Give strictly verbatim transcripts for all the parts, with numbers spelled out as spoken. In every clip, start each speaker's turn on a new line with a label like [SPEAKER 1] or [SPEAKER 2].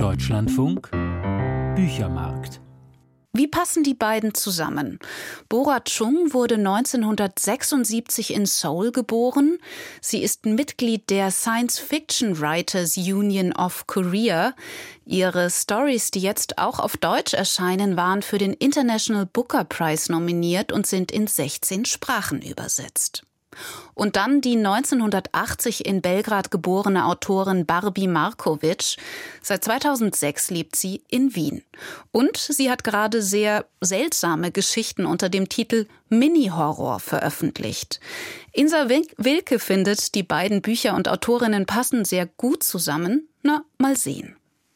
[SPEAKER 1] Deutschlandfunk Büchermarkt.
[SPEAKER 2] Wie passen die beiden zusammen? Bora Chung wurde neunzehnhundertsechsundsiebzig in Seoul geboren. Sie ist Mitglied der Science Fiction Writers Union of Korea. Ihre Stories, die jetzt auch auf Deutsch erscheinen, waren für den International Booker Prize nominiert und sind in sechzehn Sprachen übersetzt. Und dann die neunzehnhundertachtzig in Belgrad geborene Autorin Barbie Markovic. Seit zweitausendsechs lebt sie in Wien. Und sie hat gerade sehr seltsame Geschichten unter dem Titel Mini-Horror veröffentlicht. Insa Wilke findet, die beiden Bücher und Autorinnen passen sehr gut zusammen. Na, mal sehen.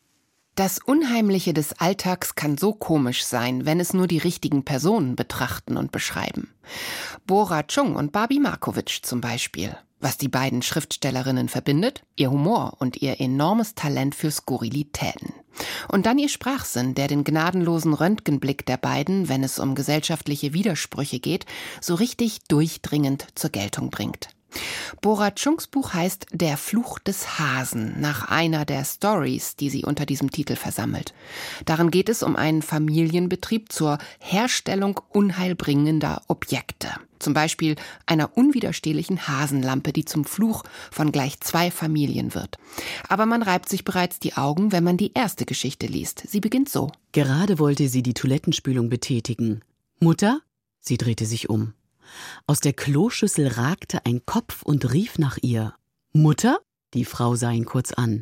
[SPEAKER 3] Das Unheimliche des Alltags kann so komisch sein, wenn es nur die richtigen Personen betrachten und beschreiben. Bora Chung und Barbie Markovic zum Beispiel. Was die beiden Schriftstellerinnen verbindet? Ihr Humor und ihr enormes Talent für Skurrilitäten. Und dann ihr Sprachsinn, der den gnadenlosen Röntgenblick der beiden, wenn es um gesellschaftliche Widersprüche geht, so richtig durchdringend zur Geltung bringt. Bora Chungs Buch heißt Der Fluch des Hasen, nach einer der Stories, die sie unter diesem Titel versammelt. Darin geht es um einen Familienbetrieb zur Herstellung unheilbringender Objekte. Zum Beispiel einer unwiderstehlichen Hasenlampe, die zum Fluch von gleich zwei Familien wird. Aber man reibt sich bereits die Augen, wenn man die erste Geschichte liest. Sie beginnt so.
[SPEAKER 4] Gerade wollte sie die Toilettenspülung betätigen. Mutter? Sie drehte sich um. Aus der Kloschüssel ragte ein Kopf und rief nach ihr. »Mutter?« Die Frau sah ihn kurz an.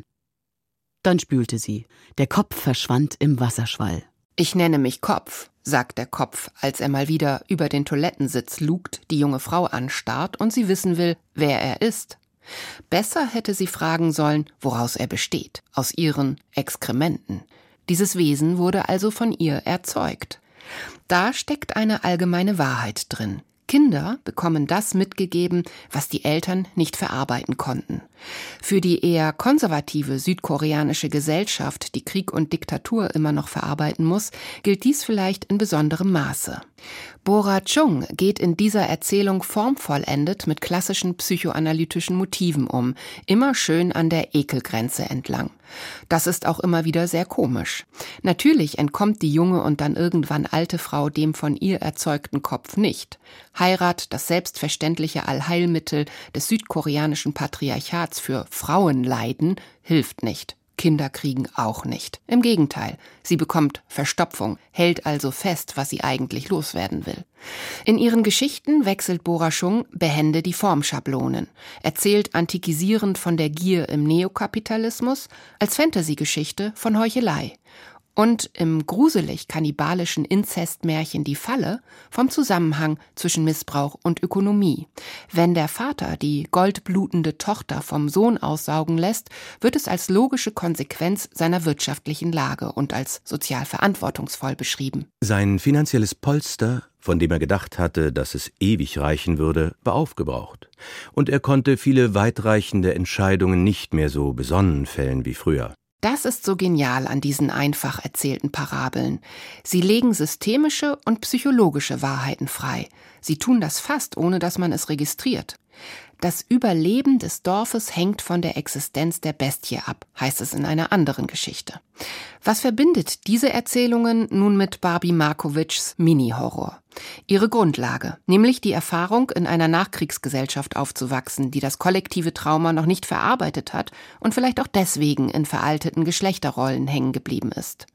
[SPEAKER 4] Dann spülte sie. Der Kopf verschwand im Wasserschwall.
[SPEAKER 3] »Ich nenne mich Kopf«, sagt der Kopf, als er mal wieder über den Toilettensitz lugt, die junge Frau anstarrt und sie wissen will, wer er ist. Besser hätte sie fragen sollen, woraus er besteht, aus ihren Exkrementen. Dieses Wesen wurde also von ihr erzeugt. Da steckt eine allgemeine Wahrheit drin. Kinder bekommen das mitgegeben, was die Eltern nicht verarbeiten konnten. Für die eher konservative südkoreanische Gesellschaft, die Krieg und Diktatur immer noch verarbeiten muss, gilt dies vielleicht in besonderem Maße. Bora Chung geht in dieser Erzählung formvollendet mit klassischen psychoanalytischen Motiven um, immer schön an der Ekelgrenze entlang. Das ist auch immer wieder sehr komisch. Natürlich entkommt die junge und dann irgendwann alte Frau dem von ihr erzeugten Kopf nicht. Heirat, das selbstverständliche Allheilmittel des südkoreanischen Patriarchats für Frauenleiden, hilft nicht. Kinder kriegen auch nicht. Im Gegenteil, sie bekommt Verstopfung, hält also fest, was sie eigentlich loswerden will. In ihren Geschichten wechselt Bora Chung behende die Formschablonen, erzählt antikisierend von der Gier im Neokapitalismus, als Fantasy-Geschichte von Heuchelei. Und im gruselig-kannibalischen Inzestmärchen Die Falle vom Zusammenhang zwischen Missbrauch und Ökonomie. Wenn der Vater die goldblutende Tochter vom Sohn aussaugen lässt, wird es als logische Konsequenz seiner wirtschaftlichen Lage und als sozial verantwortungsvoll beschrieben.
[SPEAKER 5] Sein finanzielles Polster, von dem er gedacht hatte, dass es ewig reichen würde, war aufgebraucht. Und er konnte viele weitreichende Entscheidungen nicht mehr so besonnen fällen wie früher.
[SPEAKER 3] Das ist so genial an diesen einfach erzählten Parabeln. Sie legen systemische und psychologische Wahrheiten frei. Sie tun das fast, ohne dass man es registriert. Das Überleben des Dorfes hängt von der Existenz der Bestie ab, heißt es in einer anderen Geschichte. Was verbindet diese Erzählungen nun mit Barbie Markovics Mini-Horror? Ihre Grundlage, nämlich die Erfahrung, in einer Nachkriegsgesellschaft aufzuwachsen, die das kollektive Trauma noch nicht verarbeitet hat und vielleicht auch deswegen in veralteten Geschlechterrollen hängen geblieben ist.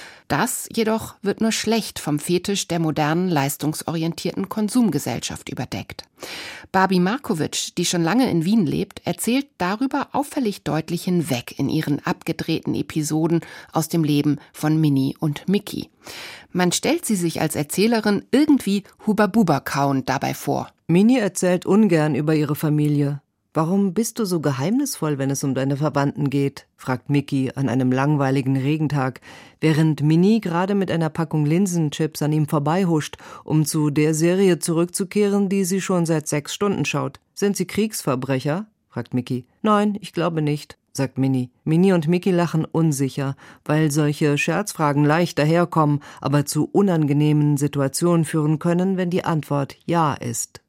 [SPEAKER 3] Das jedoch wird nur schlecht vom Fetisch der modernen, leistungsorientierten Konsumgesellschaft überdeckt. Barbie Markovic, die schon lange in Wien lebt, erzählt darüber auffällig deutlich hinweg in ihren abgedrehten Episoden aus dem Leben von Minnie und Mickey. Man stellt sie sich als Erzählerin irgendwie Huba-Buba-kauend dabei vor.
[SPEAKER 6] Minnie erzählt ungern über ihre Familie. »Warum bist du so geheimnisvoll, wenn es um deine Verwandten geht?« fragt Mickey an einem langweiligen Regentag, während Minnie gerade mit einer Packung Linsenchips an ihm vorbeihuscht, um zu der Serie zurückzukehren, die sie schon seit sechs Stunden schaut. »Sind Sie Kriegsverbrecher?« fragt Mickey. »Nein, ich glaube nicht«, sagt Minnie. Minnie und Mickey lachen unsicher, weil solche Scherzfragen leicht daherkommen, aber zu unangenehmen Situationen führen können, wenn die Antwort Ja ist.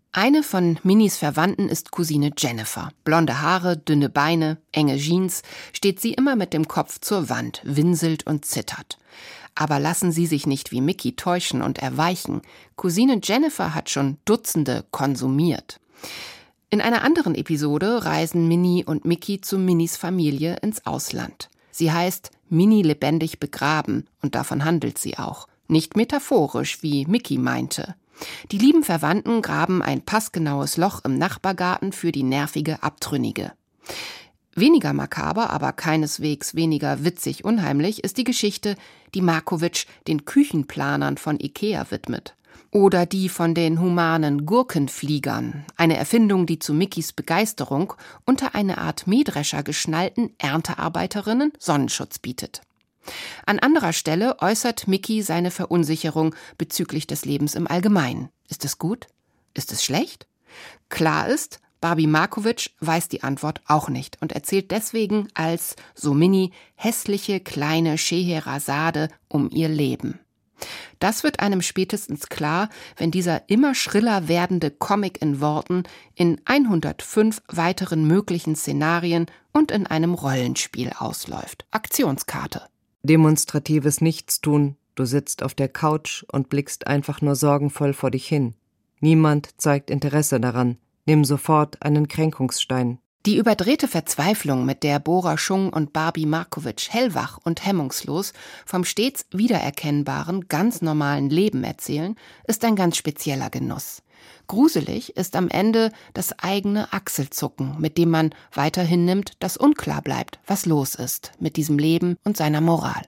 [SPEAKER 3] Eine von Minis Verwandten ist Cousine Jennifer. Blonde Haare, dünne Beine, enge Jeans, steht sie immer mit dem Kopf zur Wand, winselt und zittert. Aber lassen Sie sich nicht wie Mickey täuschen und erweichen. Cousine Jennifer hat schon Dutzende konsumiert. In einer anderen Episode reisen Minnie und Mickey zu Minnies Familie ins Ausland. Sie heißt Minnie lebendig begraben und davon handelt sie auch. Nicht metaphorisch, wie Mickey meinte. Die lieben Verwandten graben ein passgenaues Loch im Nachbargarten für die nervige Abtrünnige. Weniger makaber, aber keineswegs weniger witzig unheimlich ist die Geschichte, die Markovic den Küchenplanern von Ikea widmet. Oder die von den humanen Gurkenfliegern, eine Erfindung, die zu Mickys Begeisterung unter eine Art Mähdrescher geschnallten Erntearbeiterinnen Sonnenschutz bietet. An anderer Stelle äußert Mickey seine Verunsicherung bezüglich des Lebens im Allgemeinen. Ist es gut? Ist es schlecht? Klar ist, Barbie Markovic weiß die Antwort auch nicht und erzählt deswegen als, so Minnie, hässliche kleine Scheherazade um ihr Leben. Das wird einem spätestens klar, wenn dieser immer schriller werdende Comic in Worten in hundertfünf weiteren möglichen Szenarien und in einem Rollenspiel ausläuft. Aktionskarte.
[SPEAKER 6] Demonstratives Nichtstun. Du sitzt auf der Couch und blickst einfach nur sorgenvoll vor dich hin. Niemand zeigt Interesse daran. Nimm sofort einen Kränkungsstein.
[SPEAKER 3] Die überdrehte Verzweiflung, mit der Bora Chung und Barbie Markovic hellwach und hemmungslos vom stets wiedererkennbaren, ganz normalen Leben erzählen, ist ein ganz spezieller Genuss. Gruselig ist am Ende das eigene Achselzucken, mit dem man weiterhin nimmt, dass unklar bleibt, was los ist mit diesem Leben und seiner Moral.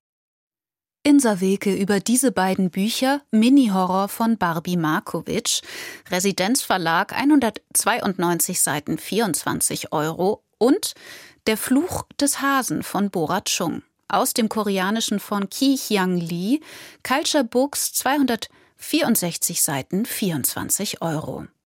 [SPEAKER 2] Insa Wilke über diese beiden Bücher, Mini-Horror von Barbie Markovic, Residenzverlag, hundertzweiundneunzig Seiten, vierundzwanzig Euro, und Der Fluch des Hasen von Bora Chung, aus dem Koreanischen von Ki Hyang Lee, Culture Books, zweihundertvierundsechzig Seiten, vierundzwanzig Euro.